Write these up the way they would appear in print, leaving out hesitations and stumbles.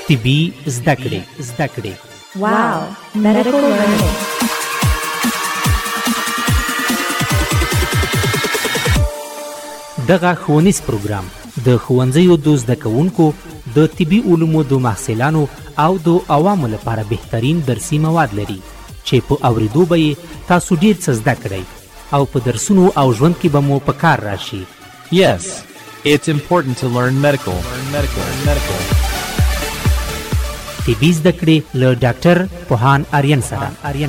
طبي زده کړې. واو medical learning. دغه ښوونیز پروګرام د ښوونځیو د زده کوونکو د طبي علومو د محصلانو او د عوامو لپاره بهترین درسي مواد لري چې په اوریدو به یې تاسو ډیر څه زده کړئ او په درسونو او ژوند کې به مو په کار راشي. Yes, it's important to learn medical. طبي زده کړې له ډاکټر پوهان آریان سره.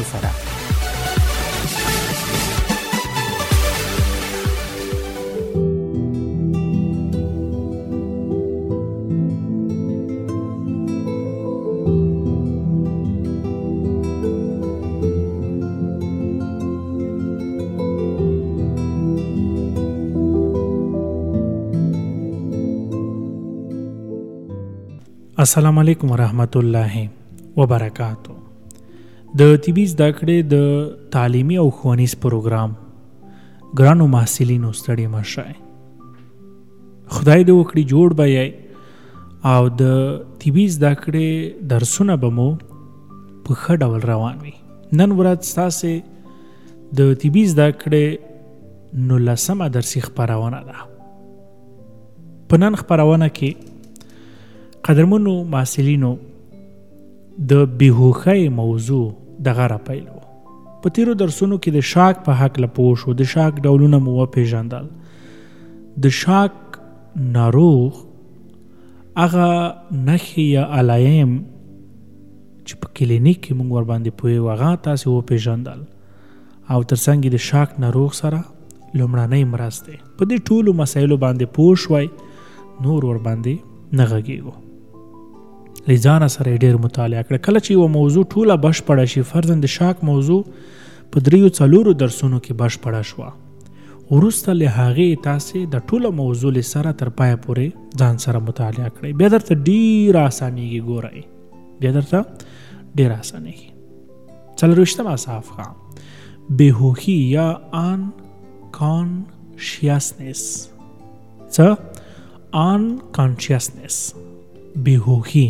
السلام علیکم ورحمت الله وبرکاتو. د طبي زده کړې د تعلیمي او ښوونیز پروګرام ګرانو محصلینو ستړي مه شئ. خدای دې وکړي جوړ به یې او د طبي زده کړې درسونه به مو په ښه ډول روان وي. نن ورځ ستاسې د طبي زده کړې 19مه درسي خپرونه ده. په نن خپرونه کې قدرمنو محصلینو د بېهوښۍ موضوع دغه راپیلو. په تیرو درسونو کې د شاک په هکله پوه شو، د شاک ډولونه مو وپېژندل. د شاک ناروغ هغه نښې یا علایم چې په کلینیک کې موږ ورباندې پوهېږو هغه تاسې وپېژندل او تر څنګ د شاک ناروغ سره لومړنۍ مرستې. په دې ټولو مسایلو باندې پوه شوئ، نور ورباندې نه غږېږو. له ځانه سره یې ډېر مطالعه کړه. کله چې یوه موضوع ټوله بشپړه شي، فرضاً د شاک موضوع په 3-4 درسونو کې بشپړه شوه، وروسته له هغې تاسې د ټوله موضوع له سره تر پایه پورې ځان سره مطالعه کړئ. بیا درته ډېره اسانېږي. ګورئ بیا درته ډېره اسانېږي. 40مه صفحه بېهوښي یا unconsciousness. څه؟ unconsciousness، بېهوښي.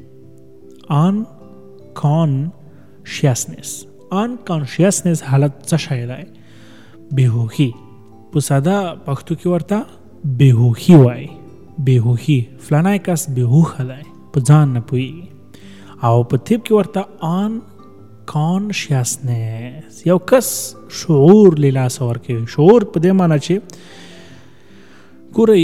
unconsciousness حالت څه شی دی؟ بېهوښي. په ساده پښتو کې ورته بېهوښي وایي. بېهوښي، فلانی کس بېهوښه دی، په ځان نه پوهېږي. او په طب کې ورته unconsciousness، یو کس شعور له لاسه ورکوي. شعور په دې معنی چې ګورئ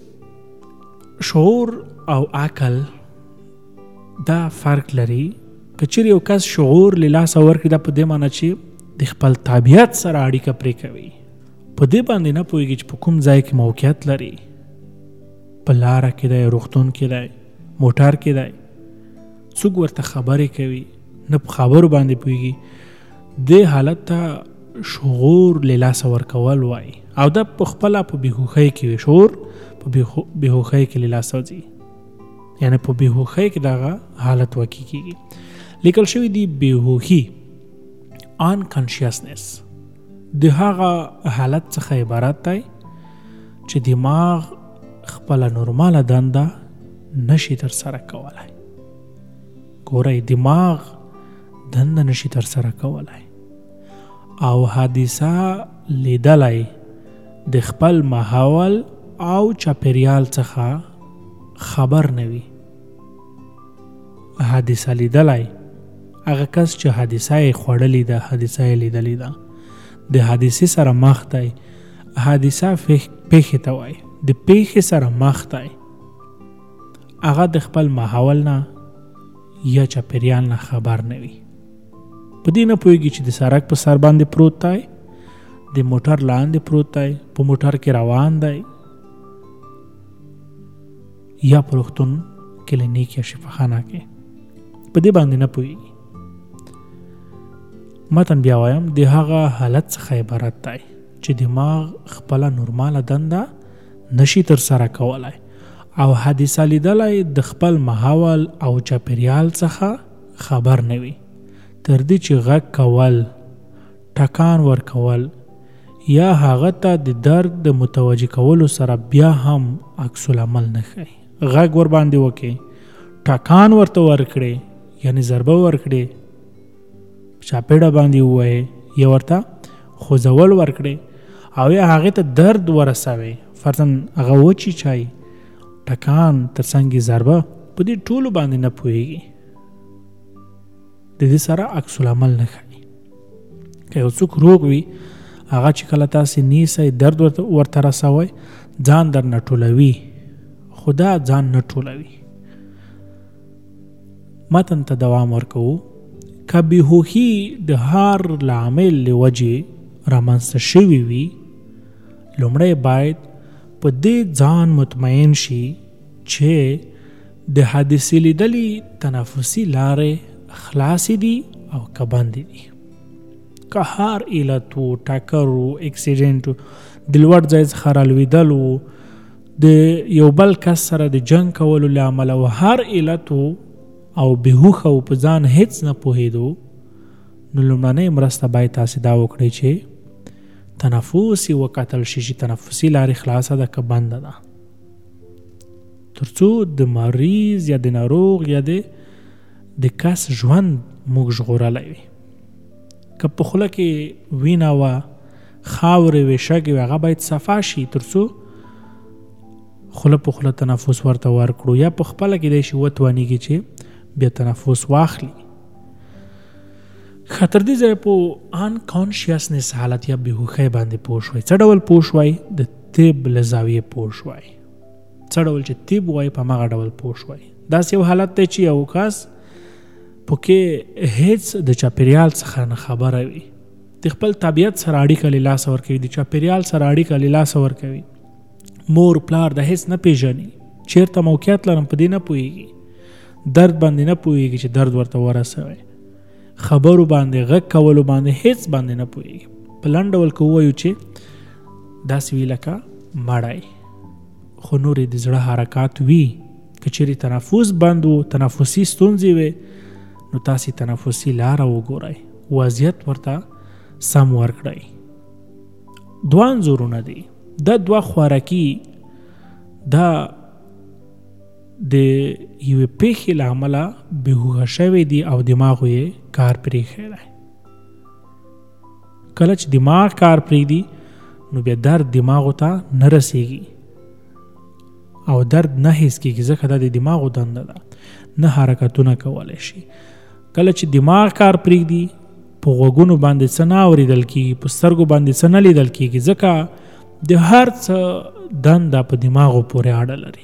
شعور او عقل دا فرق لري. که چېرې یو کس شعور له لاسه ورکړي، دا په دې معنی چې د خپل طبیعت سره اړیکه پرې کوي، په دې باندې نه پوهېږي چې په کوم ځای کې موقعیت لري، په لاره کې دی، روغتون کې دی، موټر کې دی، څوک ورته خبرې کوي، نه په خبرو باندې پوهېږي. دې حالت ته شعور له لاسه ورکول وایي. او دا په خپله په بېهوښۍ کې وي. شعور په بېهوښۍ کې له لاسه ځي، یعنی په بېهوښۍ کې دغه حالت واقع کېږي. لیکل شوي دي بېهوښي unconsciousness د هغه حالت څخه عبارت دی چې دماغ خپله نورماله دنده نشي ترسره کولی. ګورئ دماغ دنده نشي ترسره کولی او حادثه لیدلی د خپل ماحول او چاپیریال څخه خبر نه وي. حادثه لیدلی هغه کس چې حادثه یې خوړلې ده، حادثه یې لیدلې ده، د حادثې سره مخ دی. حادثه پیښې ته وایي. د پیښې سره مخ دی، هغه د خپل ماحول نه یا چاپیریال نه خبر نه وي. په دې نه پوهېږي چې د سړک په سر باندې پروت دی، د موټر لاندې پروت دی، په موټر کې روان دی، یا په روغتون، کلینیک یا شفاخانه کې. په دې باندې نه پوهېږي. متن بیا وایم، د هغه حالت څخه عبارت دی چې دماغ خپله نورماله دنده نشي ترسره کولی او حادثه لیدلی د خپل ماحول او چاپیریال څخه خبر نه وي، تر دې چې غږ کول، ټکان ورکول یا هغه ته د درد د متوجه کولو سره بیا هم عکس العمل نه ښیي. غږ ور باندې وکړي، ټکان ورته ورکړې یعنی ضربه ورکړې چاپېړه باندې ووایې یا ورته خوځول ورکړې او یا هغې ته درد ورسوي فرضاً هغه وچیچای ټکان ترڅنګ ضربه په دې ټولو باندې نه پوهېږي د دې سره عکس العمل نه ښایي که یو څوک روغ وي هغه چې کله تاسې نیسئ درد ورته رسوئ ځان در نه ټولوي خو دا ځان نه ټولوي متن ته دوام ورکوو که بېهوښي د هر لامل له وجې رامنځته شوي وي لومړی باید په دې ځان مطمئن شي چې د حادثې لیدلې تنفسي لارې خلاصې دي او که بندې دي که هر علت و ټکر و اکسیډنټ و د لوړ ځای څخه رالوېدل و د یو بل کس سره د جنګ کولو له امله و هر علت و او بېهوښه و په ځان هیڅ نه پوهېدو نو لومړنۍ مرسته باید تاسې دا وکړئ چې تنفس یې وکتل شي چې تنفسي لارې خلاصه ده که بنده ده تر څو د مریض یا د ناروغ یا د کس ژوند موږ ژغورلی وي که په خوله کې وینه وه خاورې وې شګې وې هغه باید صفا شي تر څو خوله په خوله تنفس ورته ورکړو یا په خپله کېدای شي وتوانېږي چې بیا تنفس واخلي ښه تر دې ځایه په انکانشیسنس حالت یا بېهوښۍ باندې پوه شوئ څه ډول پوه شوئ د طب له زاویې پوه شوئ څه ډول چې طب وایي په هماغه ډول پوه شوئ داسې یو حالت دی چې یو کس پکې هیڅ د چاپېریال څخه نه خبره وي د خپل طبیعت سره اړیکه له لاسه ورکوي د چاپېریال سره اړیکه له لاسه ورکوي مور پلار د هیڅ نه پیژني چیرته موقعیت لرم په دې نه پوهېږي درد باندې نه پوهېږي چې درد ورته ورسوي خبرو باندې غږ کولو باندې هیڅ باندې نه پوهېږي په لنډ ډول که ووایو چې داسې وي لکه مړی خو نورې د زړه حرکات وي که چیرې تنفس بند و تنفسي ستونزې وي نو تاسې تنفسي لاره وګورئ وضعیت ورته سم ورکړئ دوه انځورونه دي دا دوه خوراکي دا د یوې پیښې له امله بېهوښه شوی دي او دماغ یې کار پرېښی دی کله چې دماغ کار پرېږدي نو بیا درد دماغو ته نه رسېږي او درد نه حس کېږي ځکه دا د دماغو دنده ده نه حرکتونه کولی شي کله چې دماغ کار پرېږدي په غوږونو باندې څه نه اورېدل کېږي په سترګو باندې څه نه لیدل کېږي ځکه د هر څه دنده په دماغو پورې اړه لري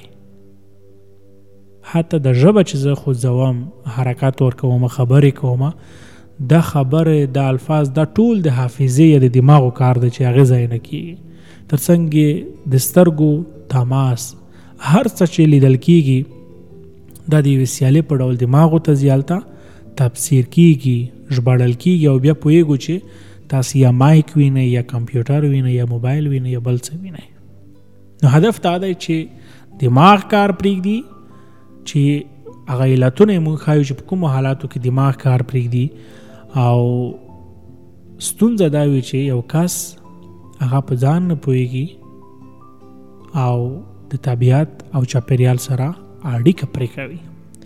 حتی د ژبه چې زه خوځوم حرکات ورکوم خبرې کوم دا خبرې د الفاظ دا ټول د حافظې یا د دماغو کار دی چې هغې ځای نه کېږي تر څنګ د سترګو تماس هر څه چې لیدل کېږي دا د یوې سیالې په ډول دماغو ته زیالته تفسیر کېږي ژباړل کېږي او بیا پوهېږو چې تاسې یا مایک وینئ یا کمپیوټر وینئ یا موبایل وینئ یا بل څه وینئ نو هدف دا دی چې دماغ کار پرېږدي چې هغه علتونه یې موږ ښایو چې په کومو حالاتو کې دماغ کار پرېږدي او ستونزه دا وي چې یو کس هغه په ځان نه پوهېږي او د طبیعت او چاپېریال سره اړیکه پرې کوي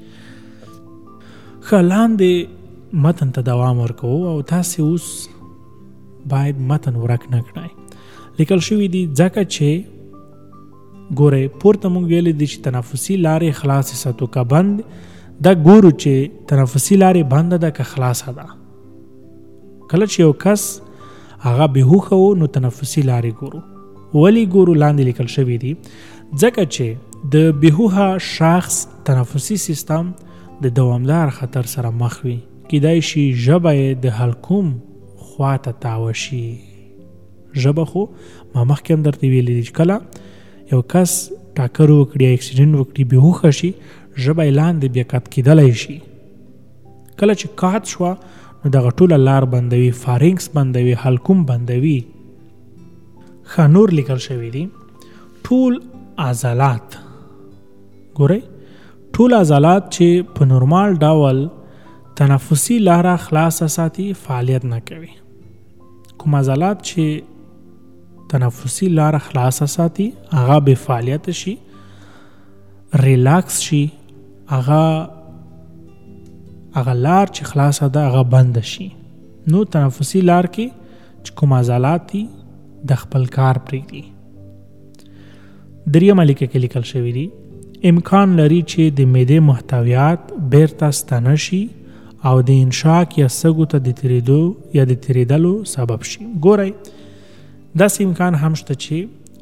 ښه لاندې متن ته دوام ورکوو او تاسې اوس باید متن ورک نه کړئ لیکل شوي دي ځکه چې ګورئ پورته موږ ویلي دي چې تنفسي لارې خلاصې ساتو که بند دا ګورو چې تنفسي لارې بنده ده که خلاصه ده کله چې یو کس هغه بېهوښه و نو تنفسي لارې ګورو ولې ګورو لاندې لیکل شوي دي ځکه چې د بېهوښه شخص تنفسي سیستم د دوامدار خطر سره مخ وي کیدای شي ژبه یې د حلقوم خوا ته تاوه شي ژبه خو ما مخکې هم درته ویلي دي چې کله یو کس ټاکر وکړي یا اکسیډنټ وکړي بېهوښه شي ژبه یې لاندې بیا قط کېدلی شي کله چې قات شوه نو دغه ټوله لار بندوي فارینکس بندوي حلقوم بندوي ښه نور لیکل شوي دي ټول عضلات ګورئ ټول عضلات چې په نورمال ډول تنفسي لاره خلاصه ساتي فعالیت نه کوي کوم عضلات چې تنفسي لاره خلاصه ساتي هغه بې فعالیت شي ریلاکس شي هغه لار چې خلاصه ده هغه بند شي. نو تنفسي لار کې چې کوم عضلات دي د خپل کار پرېږدي. درېیمه لیکه کې لیکل شوي دي امکان لري چې د معدې محتویات بیرته ستانه شي او د انشاق یا سږو ته د تیریدو یا د تیریدلو سبب شي. ګورئ داسې امکان هم شته چې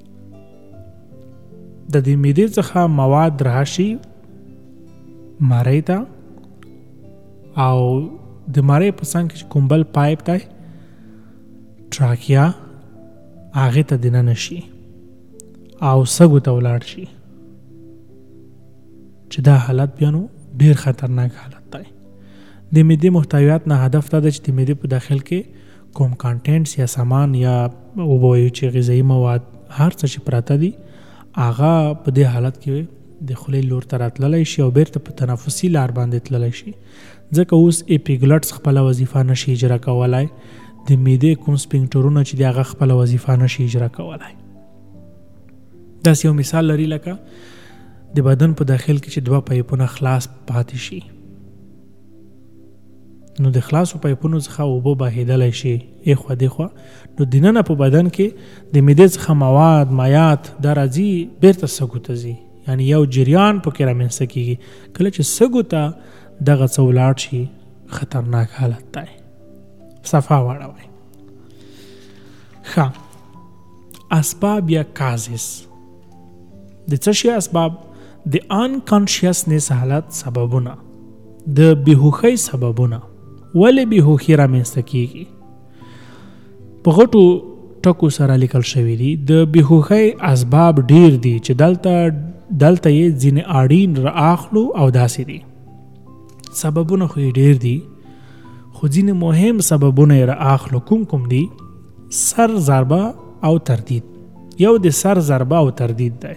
د دې معدې څخه مواد راشي مرۍ ته او د مرۍ په څنګ کې کوم بل پایپ دی ټراکیا هغې ته دننه شي او سږو ته ولاړ شي چې دا حالت بیا نو ډېر خطرناک حالت دی. د معدې محتویات نه هدف دا ده چې د معدې په داخل کې کوم کانټینټس یا سامان یا وبویو چې غذایي مواد هر څه چې پراته دي هغه په دې حالت کې د خولې لور ته راتللی شي او بیرته په تنفسي لار باندې تللی شي. ځکه اوس اپیګلټس خپله وظیفه نشي اجرا کولی، د معدې کوم سپینکټرونه چې دي هغه خپله وظیفه نشي اجرا کولی. داسې یو مثال لري لکه د بدن په داخل کې چې 2 پایپونه خلاص پاتې شي، نو د خلاصو پایپونو څخه اوبه بهیدلی شي ایخوا دیخوا، نو دننه په بدن کې د معدې څخه مواد مایات دا راځي بیرته سږو ته ځي، یعنی یو جریان پکې رامنځته کېږي. کله چې سږو ته دغه څه ولاړ شي خطرناک حالت دی. صفا واړوئ. ښه، اسباب یا کازز د څه شي اسباب؟ د انکانشیسنس حالت سببونه، د بېهوښۍ سببونه. ولې بېهوښي رامنځته کېږي؟ په غټو ټکو سره لیکل شوي دي. د بېهوښۍ اسباب ډیر دي چې دلته یې ځینې اړین رااخلو او داسې دي. سببونه خو یې ډیر دي خو ځینې مهم سببونه یې رااخلو. کوم دي؟ سر ضربه او تردید. یو د سر ضربه او تردید دی.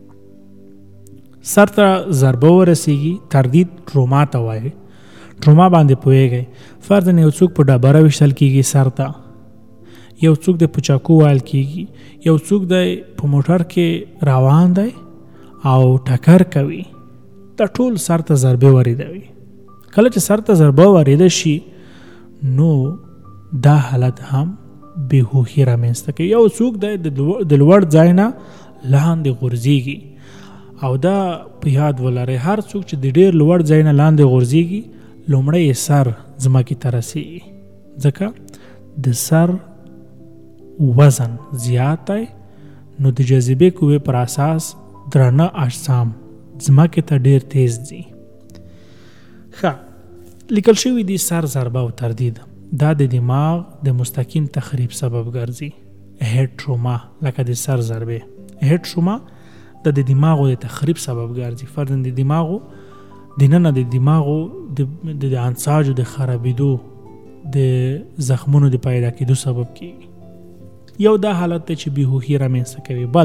سر ته ضربه ورسیږي، تردید ټروما ته وایي. ټروما باندې پوهیږئ، فرضاً یو څوک په ډبره ویشتل کېږي سر ته، یو څوک د په چاقو وهل کېږي، یو څوک د په موټر کې روان دی او ټکر کوي، دا ټول سر ته ضربې وریدوي. کله چې سر ته ضربه وریده شي نو دا حالت هم بېهوښي رامنځته کوي. یو څوک دی د لوړ ځای نه لاندې غورځېږي، او دا په یاد ولرئ هر څوک چې د ډېر لوړ ځای نه لاندې غورځېږي لومړی یې سر ځمکې ته رسېږي، ځکه د سر وزن زیات دی، نو د جاذبې قوې پر اساس درانه اجسام ځمکې ته ډېر تیز ځي. ښه، لیکل شوي دي سر ضربه او تردید دا د دماغ د مستقیم تخریب سبب ګرځي. هیډ ټروما لکه د سر ضربې، هیډ ټروما د دماغو د تخریب سبب ګرځي. فرضاً د دماغو دننه د دماغو د انساجو د خرابېدو، د زخمونو د پیدا کېدو سبب کېږي. یو دا حالت دی چې بېهوښي رامنځته کوي. بل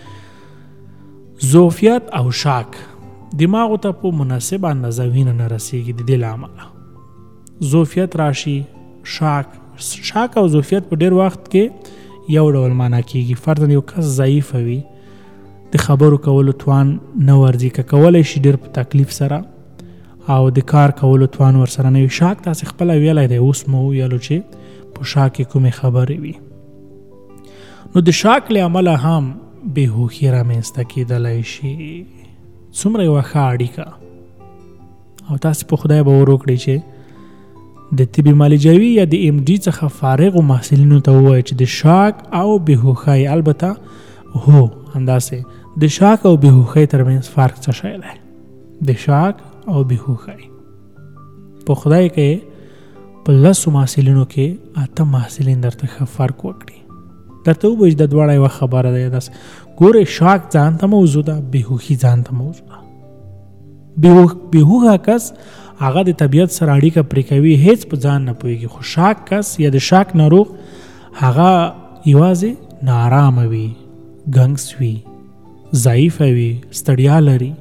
ظوفیت او شاک، دماغو ته په مناسب اندازه وینه نه رسېږي. د دې له امله ظوفیت راشي، شاک او ظوفیت په ډېر وخت کې یو ډول معنا کېږي. فرضاً یو کس ضعیفه وي، د خبرو کولو توان نه ورځي، که کولی شي ډېر په تکلیف سره، او د کار کولو توان ورسره نه وي. شاک تاسې خپله ویلی دی، اوس مو ویلو چې په شاک کې کومې خبرې وي. نو د شاک له امله هم بېهوښي رامنځته کېدلی شي. څومره یوه ښه اړیکه، او تاسې په خدای باور وکړئ چې د طب معالجوي یا د ایم ډي څخه فارغو محصلینو ته ووایئ چې د شاک او بېهوښۍ، البته هو همداسې د شاک او بېهوښۍ ترمنځ فرق څه شی دی؟ د شاک او بېهوښۍ په خدای کې په 10 محصلینو کې 8 محصلین درته ښه فرق وکړي. درته ووایي چې د دواړه یوه خبره ده. داسې ګورئ، شاک ځان ته موضوع ده، بېهوښي ځان ته موضوع ده. بېهوښه کس هغه د طبیعت سره اړیکه پرې کوي، هیڅ په ځان نه پوهېږي. خو شاک کس یا د شاک ناروغ هغه یوازې ناارامه وي، ګنګس وي، ضعیفه وي، ستړیا لري.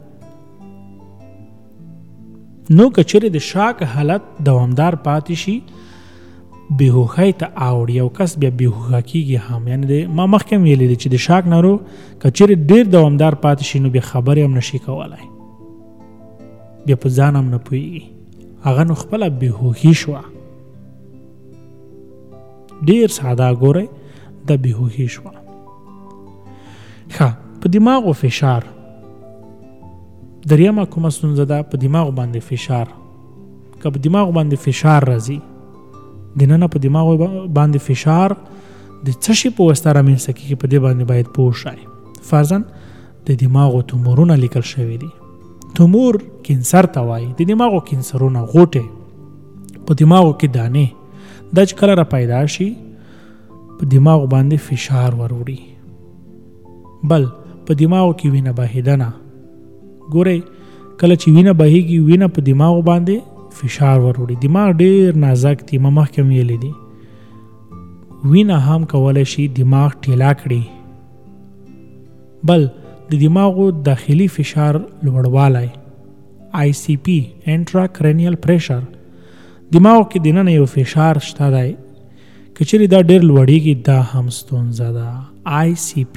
نو که چیرې د شاک حالت دوامدار پاتې شي بېهوښۍ ته اوړي، یو کس بیا بېهوښه کېږي هم. یعنې ما مخکې هم ویلي دي چې د شاک ناروغ که چیرې ډېر دوامدار پاتې شي نو بیا خبرې هم نشي کولی، بیا په ځان هم نه پوهېږي. هغه نو خپله بېهوښي شوه. ډېر ساده ګورئ د بېهوښي شوه. ښه، په دماغو فشار دریمه کومه ستونزه ده، په دماغو باندې فشار. که په دماغو باندې فشار راځي، دننه په دماغو باندې فشار د څه شي په واسطه رامنځته کېږي، په دې باندې باید پوه شئ. فرضاً د دماغو تومورونه لیکل شوي دي. تومور کینسر ته وایي. د دماغو کینسرونه، غوټې، په دماغو کې دانې، دا چې کله را پیدا شي په دماغو باندې فشار وروړي. بل په دماغو کې وینه بهیدنه. ګورئ کله چې وینه بهیږي، وینه په دماغو باندې فشار وروړي. دماغ ډېر نازک دی، ما مخکې هم ویلي دي. وینه هم کولی شي دماغ ټیلا کړي. بل د دماغو داخلي فشار لوړوالی، ICP انټراکرینیل پریشر. دماغو کې دننه یو فشار شته دی، که چیرې دا ډېر لوړېږي دا هم ستونزه ده. ICP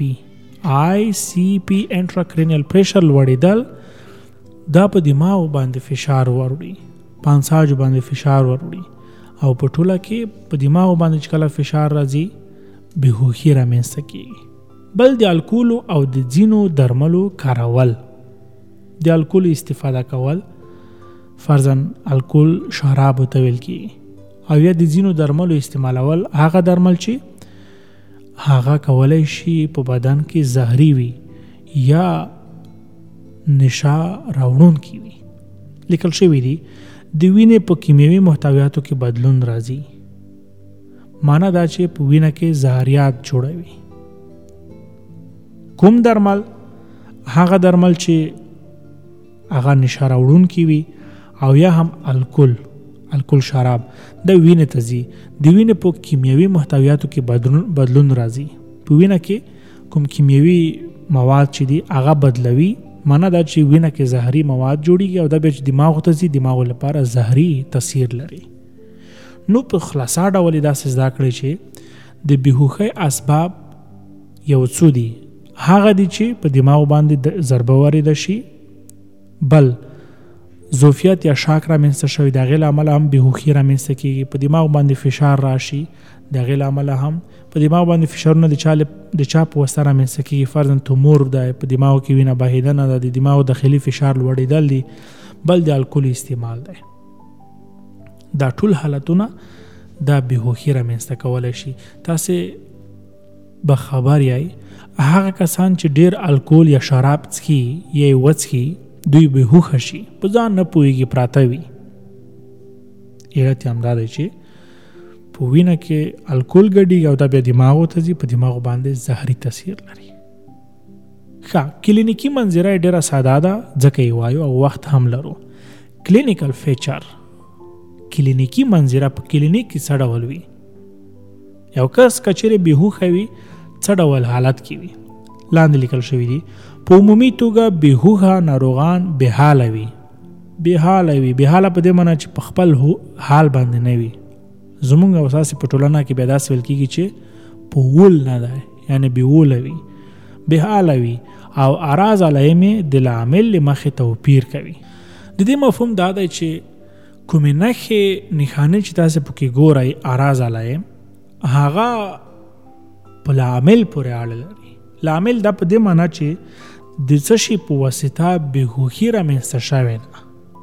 انټراکرینیل پریشر لوړېدل دا په دماغو باندې فشار وروړي، په انساجو باندې فشار وروړي، او په ټوله کې په دماغو باندې چې کله فشار راځي بېهوښي رامنځته کېږي. بل د الکولو او د ځینو درملو کارول، د الکولو استفاده کول، فرضاً الکول شراب ته ویل کېږي، او یا د ځینو درملو استعمالول، هغه درمل چې هغه کولی شي په بدن کې زهري وي یا نشه راوړونکي وي. لیکل شوي دي د وینې په کیمیاوي محتویاتو کې بدلون راځي. معنا دا چې په وینه کې زهریات جوړوي. کوم درمل؟ هغه درمل چې هغه نشه راوړونکي وي، او یا هم الکول شراب، د وینې ته ځي. د وینې په کیمیاوي محتویاتو کې بدلون راځي. په وینه کې کوم کیمیاوي مواد چې دي هغه بدلوي. معنا دا چې وینه کې زهري مواد جوړیږي، او دا بیا چې دماغو ته ځي، دماغو لپاره زهري تاثیر لري. نو په خلاصه ډول داسې زده کړئ چې د بېهوښۍ اسباب یو څو دي. هغه دي چې په دماغو باندې ضربه وارده شي. بل ظرفیت یا شاک رامنځته شوي، د هغې له امله هم بېهوښي رامنځته کېږي. په دماغ باندې فشار راشي، د هغې له امله هم په دماغ باندې فشارونه د چا په واسطه رامنځته کېږي. فرضاً تومور دی، په دماغو کې وینه بهیدنه ده، د دماغو داخلي فشار لوړېدل دي. بل د الکول استعمال دی. دا ټول حالتونه دا بېهوښي رامنځته کولی شي. تاسې به خبر یای هغه کسان چې ډېر الکول یا شراب څښي یا یې وڅښي، دوی بېهوښه شي، په ځان نه پوهېږي، پراته وي. علت یې همدا دی چې په وینه کې الکول ګډېږي، او دا بیا دماغو ته ځي، په دماغو باندې زهري تاثیر لري. ښه، کلینیکي منظره یې ډېره ساده ده، ځکه یې وایو او وخت هم لرو. کلینیکل فیچر، کلینیکي منظره په کلینیک کې څه ډول وي؟ یو کس که چیرې بېهوښه وي څه ډول حالت کې وي؟ لاندې لیکل شوي دي. په عمومي توګه بېهوښه ناروغان بېحاله وي. بېحاله په دې معنی چې په خپل حال باندې نه وي. زمونږ او ستاسې په ټولنه کې بیا داسې ویل کېږي چې په وول نه دی، یعنې بېوله وي، بېحاله وي، او اراز علایم د لامل له مخې توپیر کوي. د دې مفهوم دا دی چې کومې نښانې چې تاسې پکې ګورئ اراز علایم، هغه په لامل پورې اړه لري. لامل دا په دې معنی چې د څه شي په واسطه بېهوښي رامنځته شوې ده.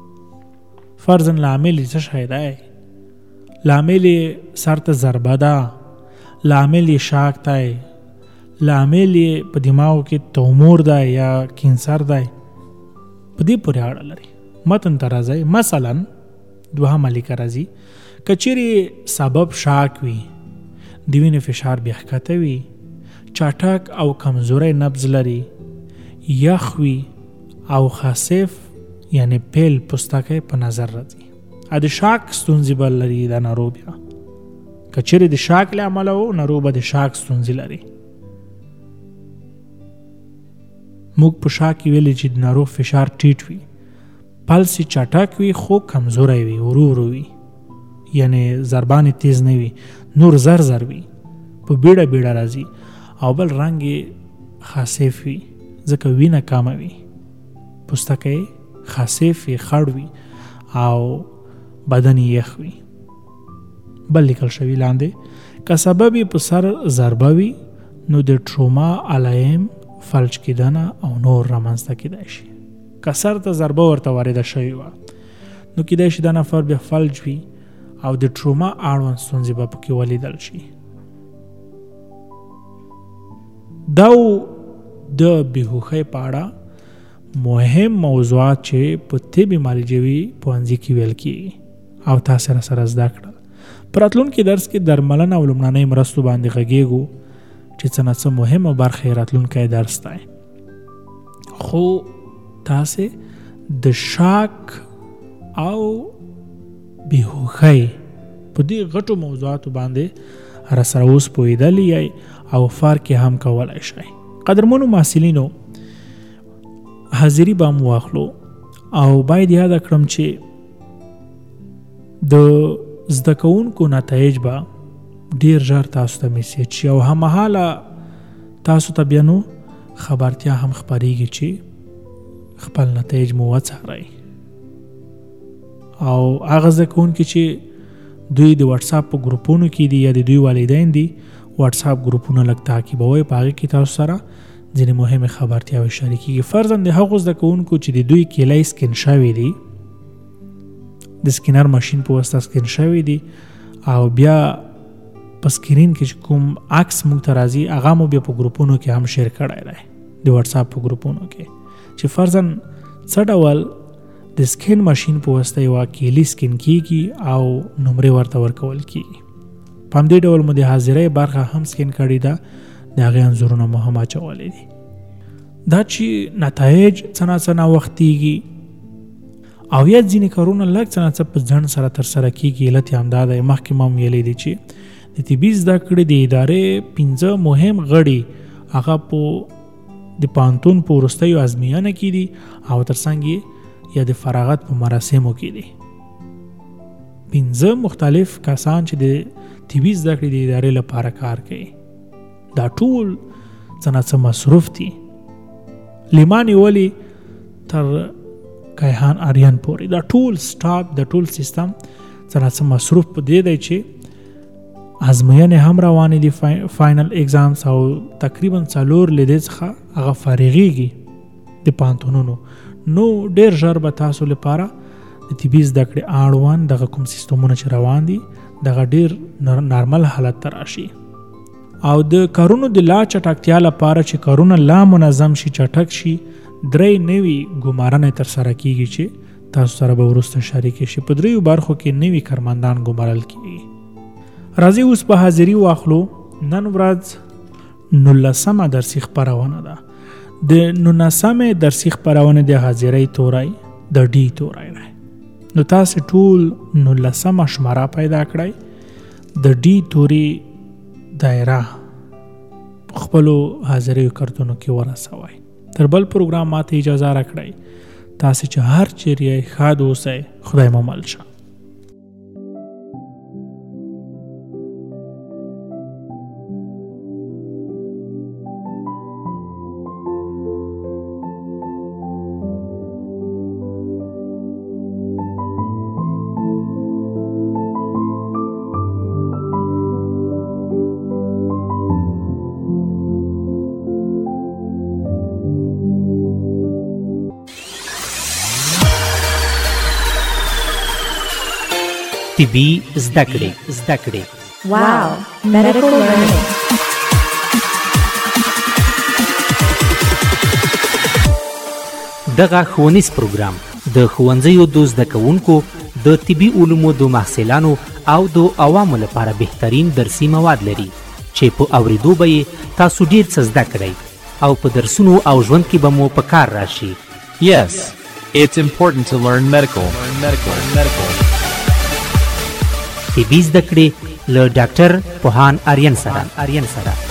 فرضاً لامل یې څه شی دی؟ لامل یې سر ته ضربه ده، لامل یې شاک دی، لامل یې په دماغو کې تومور دی یا کینسر دی. په دې پورې اړه لري. متن ته راځئ. مثلا دوهمه لیکه راځي، که چیرې سبب شاک وي، د وینې فشار بیا ښکته وي، چټک او کمزوری نبض لري، یخ وي، او خاصف یعنی پیل پوستکی په نظر راځي. د شاک ستونزې به لري دا ناروغ. بیا که چیرې د شاک له امله و، ناروغ به د شاک ستونزې لري. موږ په شاک کې ویلي چې د ناروغ فشار ټیټ وي، پلس یې چټک وي خو کمزوری وي، ورو وي، یعنی ضربان تیز نه وي، نور زر وي، په بیړه راځي، او بل رنګ یې خاصف وي ځکه وینه کمه وي، پوستکی خاصف خړ وي او بدن یخ وي. بل لیکل شوي لاندې که سبب په سر ضربه وي نو د ټروما علایم فلج کېدنه او نور رامنځته کېدای شي. که سر ته ضربه ورته وارده شوې وه نو کېدای شي دا نفر بیا فلج وي او د ټروما اړوند ستونزې به پکې ولیدل شي. دا د بېهوښۍ په اړه مهم موضوعات چې په طب معالجوي پوهنځي کې ویل کېږي او تاسې را سره زده کړل. په راتلونکي درس کې درملنه او لومړنۍ مرستو باندې غږېږو چې څه نه څه مهمه برخه یې راتلونکی درس دی. خو تاسې د شاک او بېهوښۍ په دې غټو موضوعاتو باندې را سره اوس پوهېدلی یئ او فرق یې هم کولی شئ. قدرمنو محصلینو، حاضري به هم واخلو او باید یاد کړم چې د زده کوونکو نتایج به ډیر ژر تاسو ته میسیج شي او هممهاله تاسو ته بیا نو خبرتیا هم خپریږي چې خپل نتایج مو وڅارئ. او هغه زده کوونکي چې دوی د واتساپ په ګروپونو کې دي یا د دوی والدین دي، واتساپ ګروپونه لږ تعقیبوئ، په هغې کې تاسو سره ځینې مهمې خبرتیاوې شریکېږي. فرضاً د هغو زده کوونکو چې د دوی کیلۍ سکین شوي دي، د سکینر ماشین په واسطه سکین شوي دي او بیا په سکرین کې چې کوم عکس موږ ته راځي هغه مو بیا په ګروپونو کې هم شیر کړی دی، د واتساپ په ګروپونو کې، چې فرضاً څه ډول د سکین ماشین په واسطه یوه کیلي سکین کیږي او نمرې ورته ورکول کیږي. په همدې ډول مو د حاضرۍ برخه هم سکین کړې ده، د هغې انځورونه مو هم اچولی دي. دا چې نتایج څه نه څه ناوختېږي او یا ځینې کارونه لږ څه نه څه په ځنډ سره ترسره کېږي، علت یې همدا دی. مخکې ما هم ویلی دی چې د طبي زده کړې د ادارې 5 مهم غړي هغه په د پوهنتون په وروستیو ازموینه کې دي او ترڅنګ یې یا د فراغت په مراسمو کې دي. 5 مختلف کسان چې د طبي زده کړې د ادارې لپاره کار کوي. دا ټول څه نه څه مصروف دي، لیمانې ولی تر کیهان آریان پورې. دا ټول سټاف، د ټول سیستم څه نه څه مصروف په دې دی چې ازموینې هم روانې دي، فاینل اگزامز، او تقریبا 4 لیدې څخه هغه فارغېږي د پوهنتونونو. نو ډېر ژر به تاسو لپاره د طبي زده کړې اړوند دغه کوم سیستمونه چې روان دي دغه ډېر نارمل حالت ته راشي. او د کارونو د لا چټکتیا لپاره چې کارونه لا منظم شي، چټک شي، 3 نوي ګمارنې ترسره کیږي چې تاسو سره به وروسته شریکې شي. په 3 برخو کې نوي کارمندان ګمارل کیږي. راځئ اوس په حاضري واخلو. نن ورځ 19مه درسي خپرونه ده. د 19مې درسي خپرونې د حاضرۍ توری د ډي توری دی. نو تاسو ټول 19مه شماره پیدا کړئ، د ډي توري دایره خپلو حاضریو کارتونو کې ورسوئ. تر بل پروګرام ماته اجازه راکړئ. تاسو چې هر چیرې یې ښاد اوسئ. خدای مو مل شه. طبي زده کړې. Wow, medical learning. دغه ښوونیز پروګرام د ښوونځیو د زده کوونکو، د طبي علومو د محصلانو او د عوامو لپاره بهترین درسي مواد لري چې په اوریدو به یې تاسو ډیر څه زده کړئ او په درسونو او ژوند کې به مو په کار راشي. Yes, it's important to learn medical. طبي زده کړې له ډاکټر پوهان آریان سره.